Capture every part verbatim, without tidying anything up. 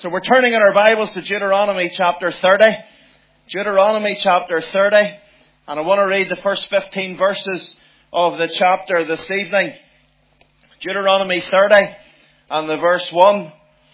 So we're turning in our Bibles to Deuteronomy chapter thirty. Deuteronomy chapter thirty. And I want to read the first fifteen verses of the chapter this evening. Deuteronomy thirty and the verse one.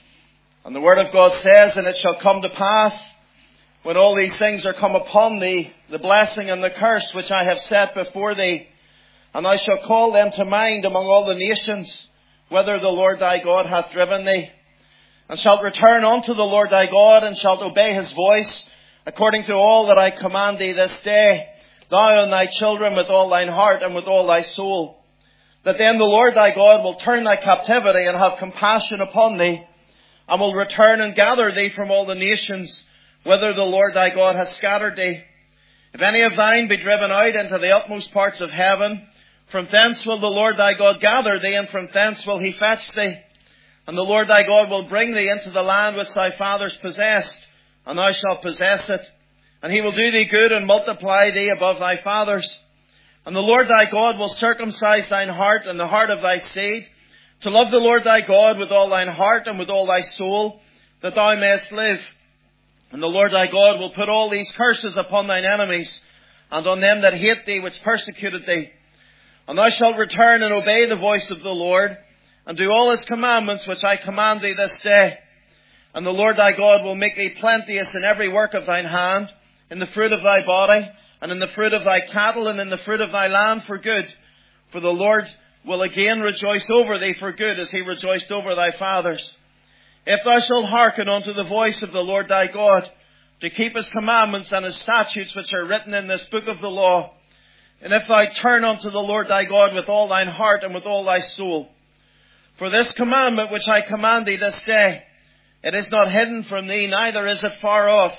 And the Word of God says, "And it shall come to pass, when all these things are come upon thee, the blessing and the curse which I have set before thee, and thou shalt call them to mind among all the nations, whither the Lord thy God hath driven thee. And shalt return unto the Lord thy God, and shalt obey his voice, according to all that I command thee this day, thou and thy children with all thine heart and with all thy soul. That then the Lord thy God will turn thy captivity and have compassion upon thee, and will return and gather thee from all the nations, whither the Lord thy God hath scattered thee. If any of thine be driven out into the utmost parts of heaven, from thence will the Lord thy God gather thee, and from thence will he fetch thee. And the Lord thy God will bring thee into the land which thy fathers possessed, and thou shalt possess it. And he will do thee good and multiply thee above thy fathers. And the Lord thy God will circumcise thine heart and the heart of thy seed, to love the Lord thy God with all thine heart and with all thy soul, that thou mayest live. And the Lord thy God will put all these curses upon thine enemies, and on them that hate thee, which persecuted thee. And thou shalt return and obey the voice of the Lord, and do all his commandments which I command thee this day. And the Lord thy God will make thee plenteous in every work of thine hand, in the fruit of thy body, and in the fruit of thy cattle, and in the fruit of thy land for good. For the Lord will again rejoice over thee for good, as he rejoiced over thy fathers. If thou shalt hearken unto the voice of the Lord thy God, to keep his commandments and his statutes which are written in this book of the law, and if thou turn unto the Lord thy God with all thine heart and with all thy soul. For this commandment which I command thee this day, it is not hidden from thee, neither is it far off.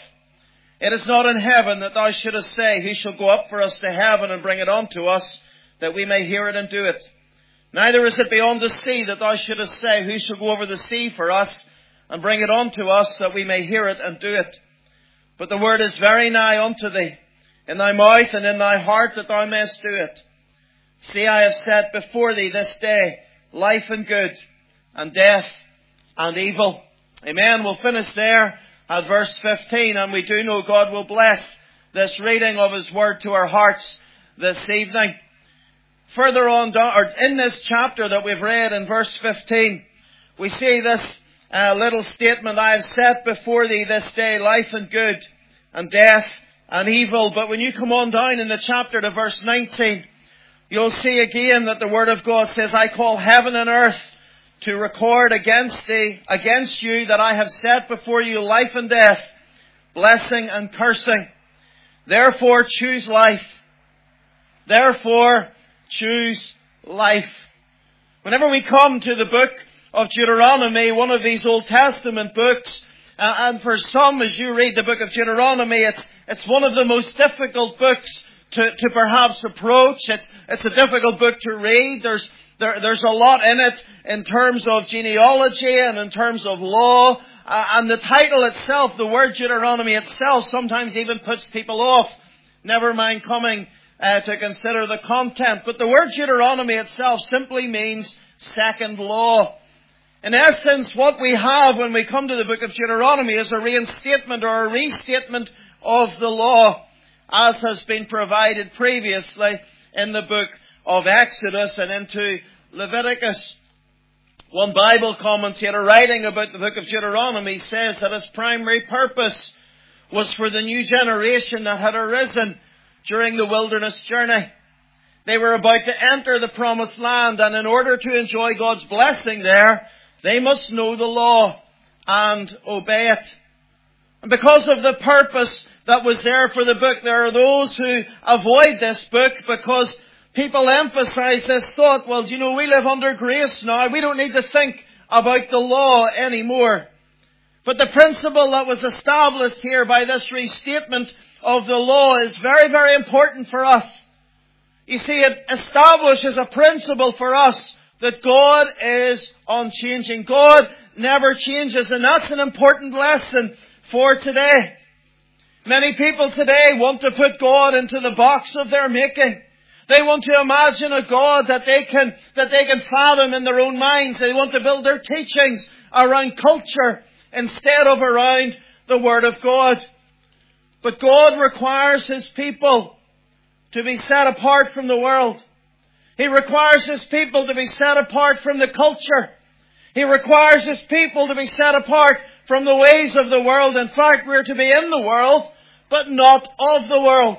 It is not in heaven, that thou shouldest say, Who shall go up for us to heaven and bring it unto us, that we may hear it and do it? Neither is it beyond the sea, that thou shouldest say, Who shall go over the sea for us and bring it unto us, that we may hear it and do it? But the word is very nigh unto thee, in thy mouth and in thy heart, that thou mayest do it. See, I have set before thee this day life and good, and death and evil." Amen. We'll finish there at verse fifteen, and we do know God will bless this reading of his word to our hearts this evening. Further on, or in this chapter that we've read in verse fifteen, we see this uh, little statement, "I have set before thee this day life and good, and death and evil." But when you come on down in the chapter to verse nineteen, you'll see again that the Word of God says, "I call heaven and earth to record against thee, against you, that I have set before you life and death, blessing and cursing. Therefore choose life. Therefore choose life." Whenever we come to the book of Deuteronomy, one of these Old Testament books, uh, and for some, as you read the book of Deuteronomy, it's it's one of the most difficult books to, to perhaps approach. It's it's a difficult book to read. There's there, there's a lot in it in terms of genealogy and in terms of law. Uh, and the title itself, the word Deuteronomy itself, sometimes even puts people off. Never mind coming uh, to consider the content. But the word Deuteronomy itself simply means second law. In essence, what we have when we come to the book of Deuteronomy is a reinstatement or a restatement of the law, as has been provided previously in the book of Exodus and into Leviticus. One Bible commentator writing about the book of Deuteronomy says that its primary purpose was for the new generation that had arisen during the wilderness journey. They were about to enter the promised land, and in order to enjoy God's blessing there, they must know the law and obey it. And because of the purpose that was there for the book, there are those who avoid this book because people emphasize this thought, well, you know, we live under grace now. We don't need to think about the law anymore. But the principle that was established here by this restatement of the law is very, very important for us. You see, it establishes a principle for us that God is unchanging. God never changes, and that's an important lesson for today. Many people today want to put God into the box of their making. They want to imagine a God that they can, that they can fathom in their own minds. They want to build their teachings around culture instead of around the Word of God. But God requires His people to be set apart from the world. He requires His people to be set apart from the culture. He requires His people to be set apart from the ways of the world. In fact, we're to be in the world, but not of the world.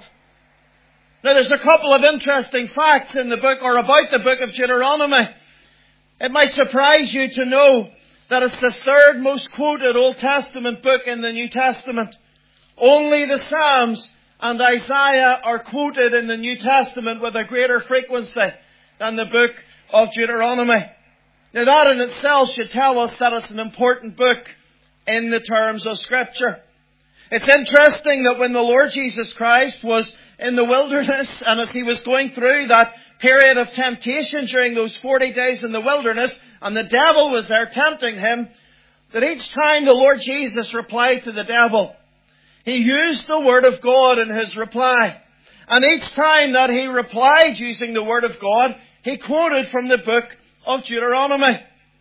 Now, there's a couple of interesting facts in the book, or about the book of Deuteronomy. It might surprise you to know that it's the third most quoted Old Testament book in the New Testament. Only the Psalms and Isaiah are quoted in the New Testament with a greater frequency than the book of Deuteronomy. Now, that in itself should tell us that it's an important book in the terms of Scripture. It's interesting that when the Lord Jesus Christ was in the wilderness, and as He was going through that period of temptation during those forty days in the wilderness, and the devil was there tempting Him, that each time the Lord Jesus replied to the devil, He used the Word of God in His reply. And each time that He replied using the Word of God, He quoted from the book of Deuteronomy.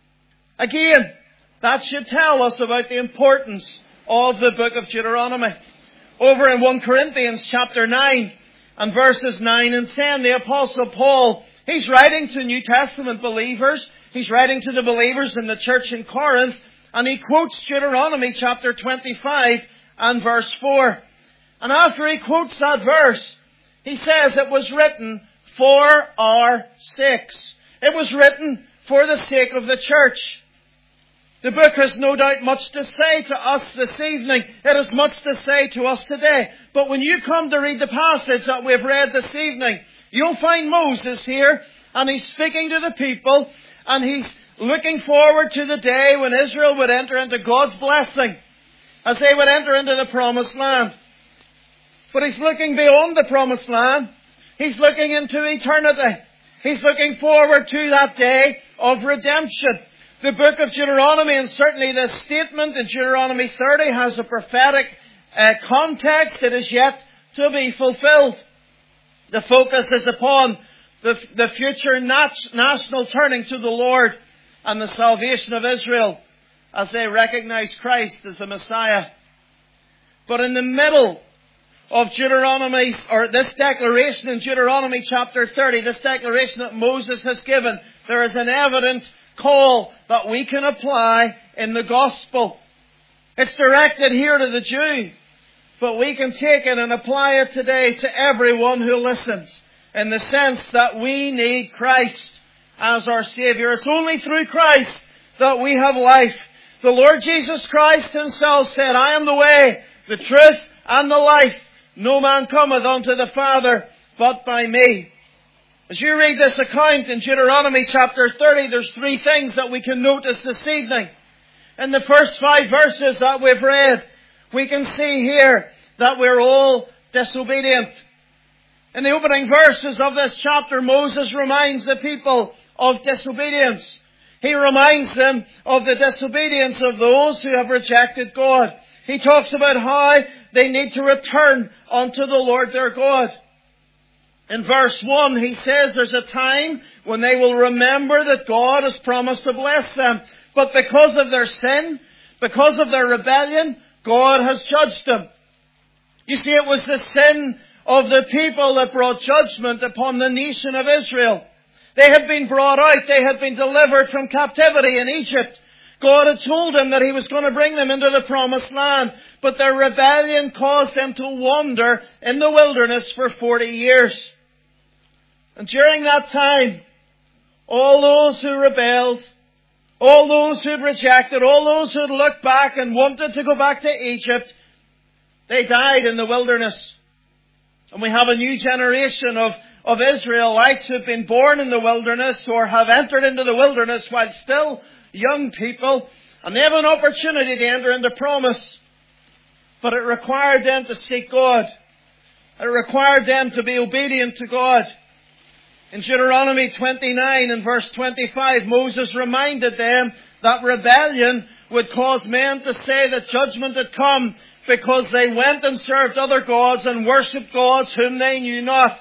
Again, that should tell us about the importance of the book of Deuteronomy. Over in First Corinthians chapter nine and verses nine and ten, the Apostle Paul, he's writing to New Testament believers. He's writing to the believers in the church in Corinth, and he quotes Deuteronomy chapter twenty-five and verse four. And after he quotes that verse, he says it was written for our sakes. It was written for the sake of the church. The book has no doubt much to say to us this evening. It has much to say to us today. But when you come to read the passage that we've read this evening, you'll find Moses here, and he's speaking to the people, and he's looking forward to the day when Israel would enter into God's blessing, as they would enter into the promised land. But he's looking beyond the promised land. He's looking into eternity. He's looking forward to that day of redemption. The book of Deuteronomy, and certainly this statement in Deuteronomy thirty, has a prophetic uh, context that is yet to be fulfilled. The focus is upon the, the future nat- national turning to the Lord and the salvation of Israel as they recognize Christ as the Messiah. But in the middle of Deuteronomy, or this declaration in Deuteronomy chapter thirty, this declaration that Moses has given, there is an evident call that we can apply in the gospel. It's directed here to the Jew, but we can take it and apply it today to everyone who listens, in the sense that we need Christ as our Savior. It's only through Christ that we have life. The Lord Jesus Christ Himself said, I am the way, the truth, and the life. No man cometh unto the Father but by me. As you read this account in Deuteronomy chapter thirty, there's three things that we can notice this evening. In the first five verses that we've read, we can see here that we're all disobedient. In the opening verses of this chapter, Moses reminds the people of disobedience. He reminds them of the disobedience of those who have rejected God. He talks about how they need to return unto the Lord their God. In verse one, he says there's a time when they will remember that God has promised to bless them. But because of their sin, because of their rebellion, God has judged them. You see, it was the sin of the people that brought judgment upon the nation of Israel. They had been brought out. They had been delivered from captivity in Egypt. God had told them that He was going to bring them into the promised land. But their rebellion caused them to wander in the wilderness for forty years. And during that time, all those who rebelled, all those who had rejected, all those who had looked back and wanted to go back to Egypt, they died in the wilderness. And we have a new generation of, of Israelites who have been born in the wilderness, or have entered into the wilderness while still young people, and they have an opportunity to enter into promise. But it required them to seek God. It required them to be obedient to God. In Deuteronomy twenty-nine and verse twenty-five, Moses reminded them that rebellion would cause men to say that judgment had come, because they went and served other gods and worshipped gods whom they knew not.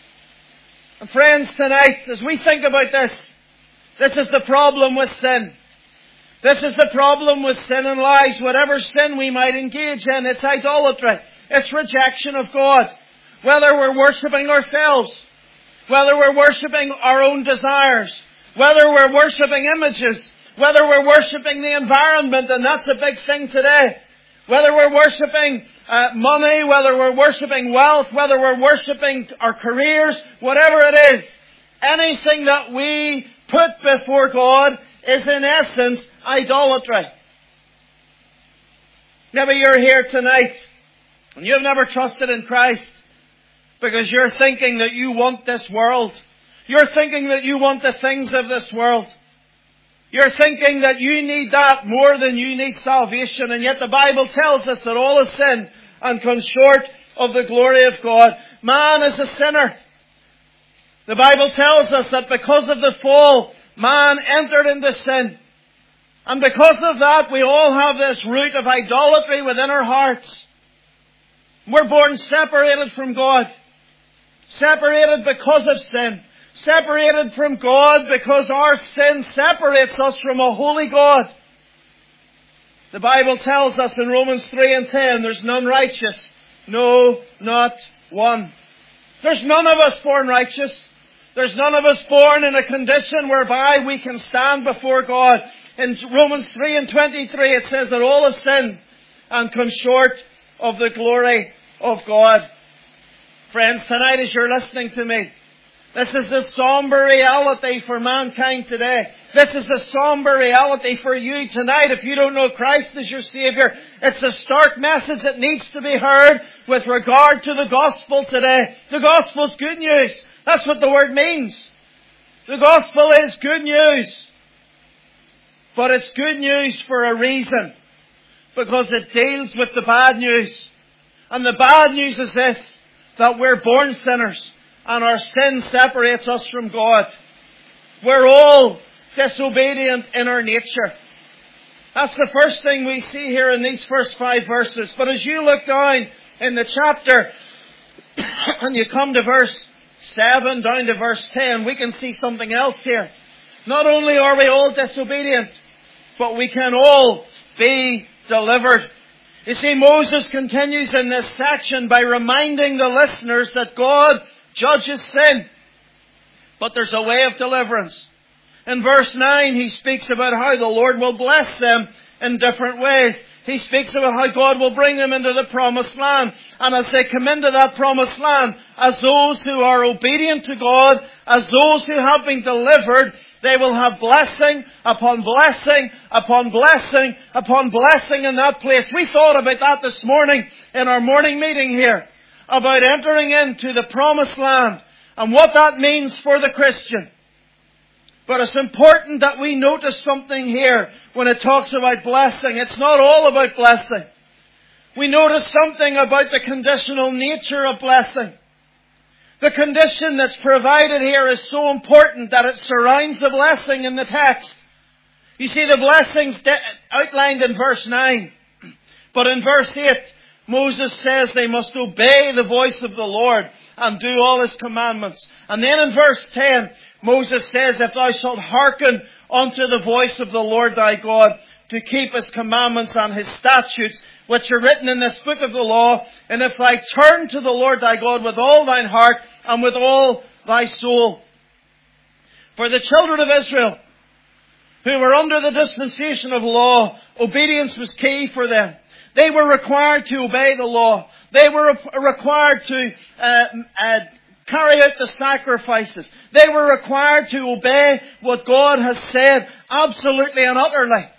And friends, tonight, as we think about this, this is the problem with sin. This is the problem with sin and lies. Whatever sin we might engage in, it's idolatry. It's rejection of God. Whether we're worshipping ourselves, whether we're worshipping our own desires, whether we're worshipping images, whether we're worshipping the environment, and that's a big thing today. Whether we're worshipping uh, money, whether we're worshipping wealth, whether we're worshipping our careers, whatever it is, anything that we put before God is in essence idolatry. Maybe you're here tonight and you've never trusted in Christ because you're thinking that you want this world. You're thinking that you want the things of this world. You're thinking that you need that more than you need salvation. And yet the Bible tells us that all have sinned and come short of the glory of God. Man is a sinner. The Bible tells us that because of the fall, man entered into sin. And because of that, we all have this root of idolatry within our hearts. We're born separated from God. Separated because of sin. Separated from God because our sin separates us from a holy God. The Bible tells us in Romans three and ten, there's none righteous. No, not one. There's none of us born righteous. There's none of us born in a condition whereby we can stand before God. In Romans three and twenty-three it says that all have sinned and come short of the glory of God. Friends, tonight as you're listening to me, this is the somber reality for mankind today. This is the somber reality for you tonight if you don't know Christ as your Savior. It's a stark message that needs to be heard with regard to the gospel today. The gospel's good news. That's what the word means. The gospel is good news. But it's good news for a reason. Because it deals with the bad news. And the bad news is this, that we're born sinners. And our sin separates us from God. We're all disobedient in our nature. That's the first thing we see here in these first five verses. But as you look down in the chapter, and you come to verse seven down to verse ten, we can see something else here. Not only are we all disobedient, but we can all be delivered. You see, Moses continues in this section by reminding the listeners that God judges sin. But there's a way of deliverance. In verse nine, he speaks about how the Lord will bless them in different ways. He speaks about how God will bring them into the promised land. And as they come into that promised land, as those who are obedient to God, as those who have been delivered, they will have blessing upon blessing upon blessing upon blessing in that place. We thought about that this morning in our morning meeting here, about entering into the promised land and what that means for the Christian. But it's important that we notice something here when it talks about blessing. It's not all about blessing. We notice something about the conditional nature of blessing. The condition that's provided here is so important that it surrounds the blessing in the text. You see, the blessings outlined in verse nine. But in verse eight, Moses says they must obey the voice of the Lord and do all His commandments. And then in verse ten, Moses says, if thou shalt hearken unto the voice of the Lord thy God, to keep His commandments and His statutes, which are written in this book of the law, and if thou turn to the Lord thy God with all thine heart and with all thy soul. For the children of Israel, who were under the dispensation of law, obedience was key for them. They were required to obey the law. They were required to uh, uh, carry out the sacrifices. They were required to obey what God has said absolutely and utterly.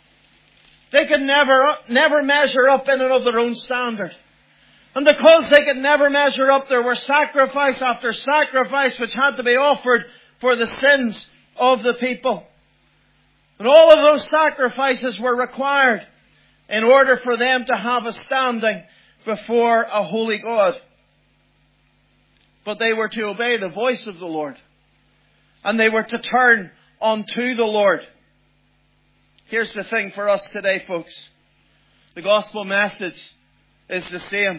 They could never, never measure up in and of their own standard. And because they could never measure up, there were sacrifice after sacrifice which had to be offered for the sins of the people. And all of those sacrifices were required in order for them to have a standing before a holy God. But they were to obey the voice of the Lord. And they were to turn unto the Lord. Here's the thing for us today, folks. The gospel message is the same.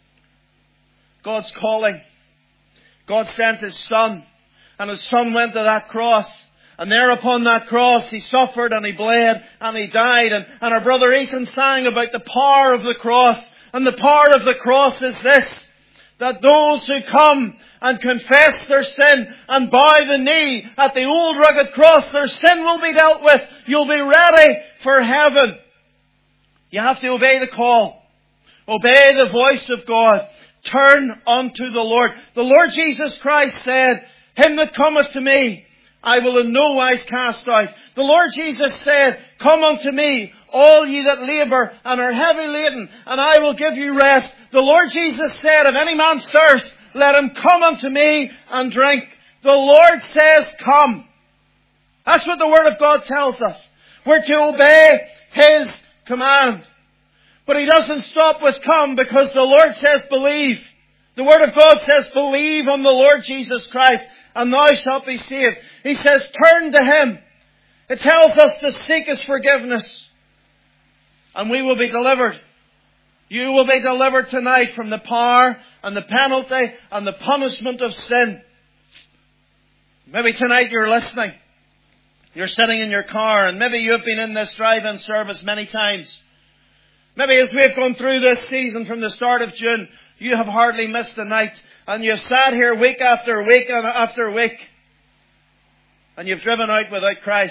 God's calling. God sent His Son. And His Son went to that cross. And there upon that cross He suffered and He bled and He died. And, and our brother Ethan sang about the power of the cross. And the power of the cross is this, that those who come and confess their sin and bow the knee at the old rugged cross, their sin will be dealt with. You'll be ready for heaven. You have to obey the call. Obey the voice of God. Turn unto the Lord. The Lord Jesus Christ said, Him that cometh to me, I will in no wise cast out. The Lord Jesus said, Come unto me, all ye that labour and are heavy laden, and I will give you rest. The Lord Jesus said, If any man thirst, let him come unto me and drink. The Lord says, Come. That's what the Word of God tells us. We're to obey His command. But He doesn't stop with come, because the Lord says, Believe. The Word of God says, Believe on the Lord Jesus Christ, and thou shalt be saved. He says, Turn to Him. It tells us to seek His forgiveness, and we will be delivered. You will be delivered tonight from the power and the penalty and the punishment of sin. Maybe tonight you're listening. You're sitting in your car, and maybe you've been in this drive-in service many times. Maybe as we've gone through this season from the start of June, you have hardly missed a night. And you've sat here week after week after week. And you've driven out without Christ.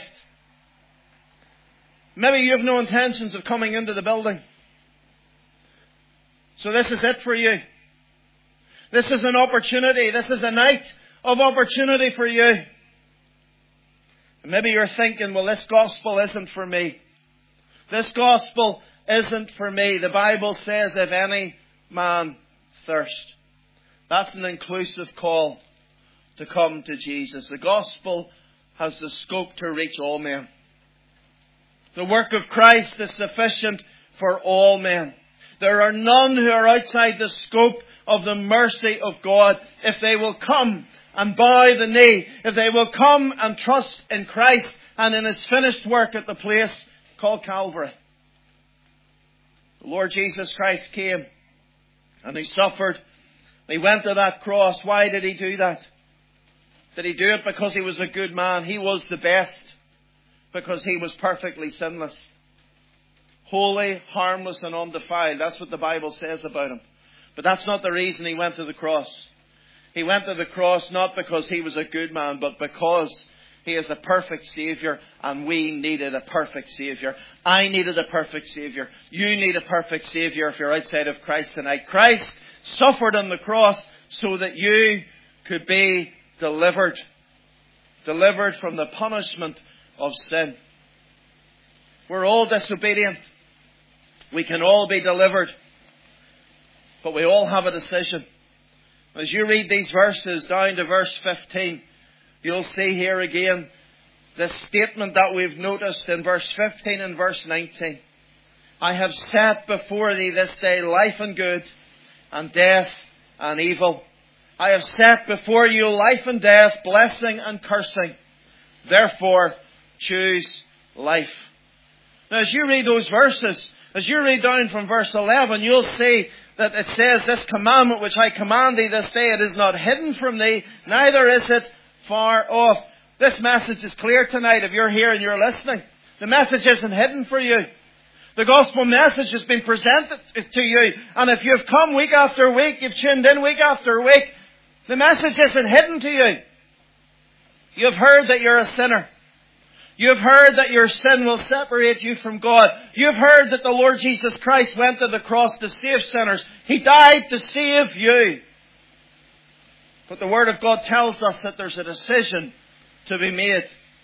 Maybe you have no intentions of coming into the building. So this is it for you. This is an opportunity. This is a night of opportunity for you. And maybe you're thinking, well, this gospel isn't for me. This gospel isn't for me. The Bible says, if any man thirst. That's an inclusive call to come to Jesus. The gospel has the scope to reach all men. The work of Christ is sufficient for all men. There are none who are outside the scope of the mercy of God if they will come and bow the knee, if they will come and trust in Christ and in His finished work at the place called Calvary. The Lord Jesus Christ came and He suffered. He went to that cross. Why did He do that? Did He do it because He was a good man? He was the best because He was perfectly sinless. Holy, harmless and undefiled. That's what the Bible says about Him. But that's not the reason He went to the cross. He went to the cross not because He was a good man, but because He is a perfect Saviour, and we needed a perfect Saviour. I needed a perfect Saviour. You need a perfect Saviour if you're outside of Christ tonight. Christ suffered on the cross so that you could be delivered. Delivered from the punishment of sin. We're all disobedient. We can all be delivered. But we all have a decision. As you read these verses down to verse fifteen, you'll see here again the statement that we've noticed in verse fifteen and verse nineteen. I have set before thee this day life and good, and death and evil. I have set before you life and death, blessing and cursing. Therefore, choose life. Now, as you read those verses, as you read down from verse eleven, you'll see that it says, this commandment which I command thee this day, it is not hidden from thee, neither is it far off. This message is clear tonight if you're here and you're listening. The message isn't hidden for you. The gospel message has been presented to you. And if you've come week after week, you've tuned in week after week, the message isn't hidden to you. You've heard that you're a sinner. You've heard that your sin will separate you from God. You've heard that the Lord Jesus Christ went to the cross to save sinners. He died to save you. But the Word of God tells us that there's a decision to be made.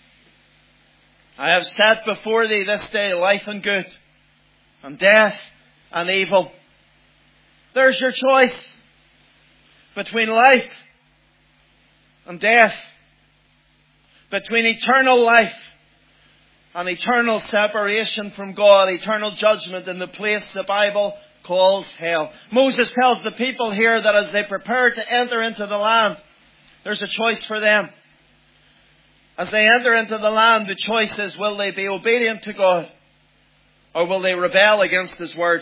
I have set before thee this day life and good, and death and evil. There's your choice between life and death, between eternal life and eternal separation from God, eternal judgment in the place the Bible calls hell. Moses tells the people here that as they prepare to enter into the land, there's a choice for them. As they enter into the land, the choice is, will they be obedient to God, or will they rebel against His word?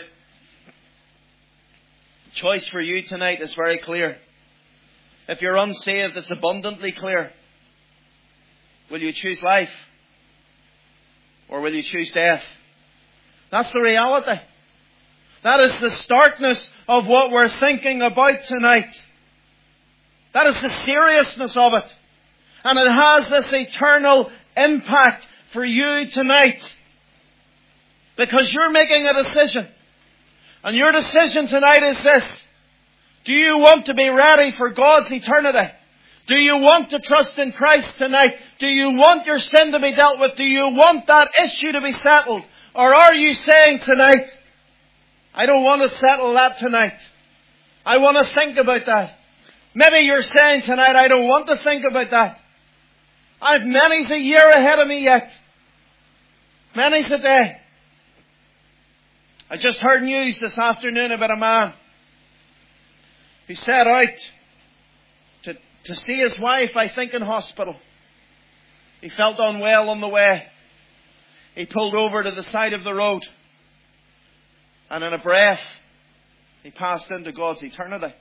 The choice for you tonight is very clear. If you're unsaved, it's abundantly clear. Will you choose life? Or will you choose death? That's the reality. That is the starkness of what we're thinking about tonight. That is the seriousness of it. And it has this eternal impact for you tonight. Because you're making a decision. And your decision tonight is this. Do you want to be ready for God's eternity? Do you want to trust in Christ tonight? Do you want your sin to be dealt with? Do you want that issue to be settled? Or are you saying tonight, I don't want to settle that tonight. I want to think about that. Maybe you're saying tonight, I don't want to think about that. I've many's a year ahead of me yet. Many's a day. I just heard news this afternoon about a man who set out to, to see his wife, I think, in hospital. He felt unwell on the way. He pulled over to the side of the road. And in a breath, he passed into God's eternity.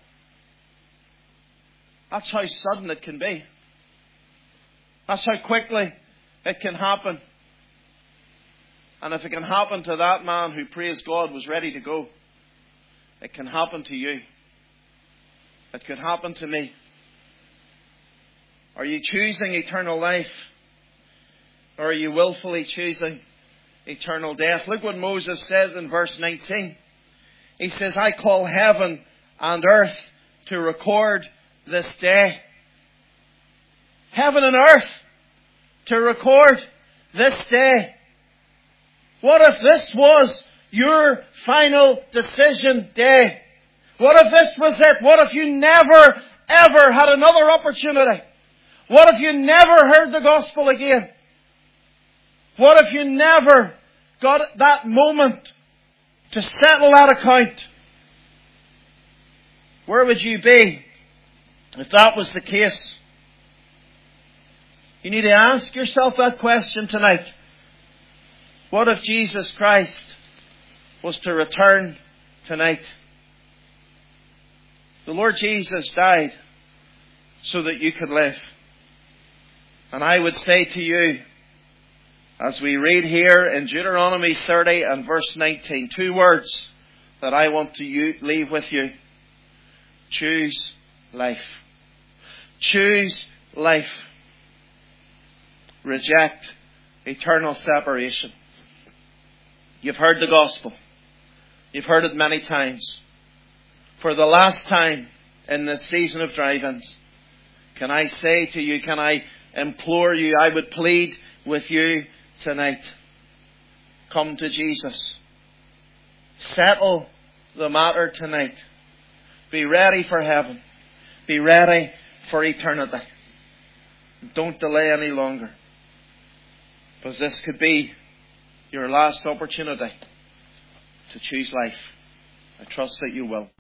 That's how sudden it can be. That's how quickly it can happen. And if it can happen to that man who, praise God, was ready to go, it can happen to you. It could happen to me. Are you choosing eternal life? Or are you willfully choosing eternal death? Look what Moses says in verse nineteen. He says, I call heaven and earth to record this day. Heaven and earth to record this day. What if this was your final decision day? What if this was it? What if you never, ever had another opportunity? What if you never heard the gospel again? What if you never got that moment to settle that account? Where would you be if that was the case? You need to ask yourself that question tonight. What if Jesus Christ was to return tonight? The Lord Jesus died so that you could live. And I would say to you, as we read here in Deuteronomy thirty and verse nineteen, two words that I want to you, leave with you. Choose life. Choose life. Reject eternal separation. You've heard the gospel. You've heard it many times. For the last time in this season of drive-ins, can I say to you, can I implore you, I would plead with you tonight. Come to Jesus. Settle the matter tonight. Be ready for heaven. Be ready for eternity. Don't delay any longer. Because this could be your last opportunity to choose life. I trust that you will.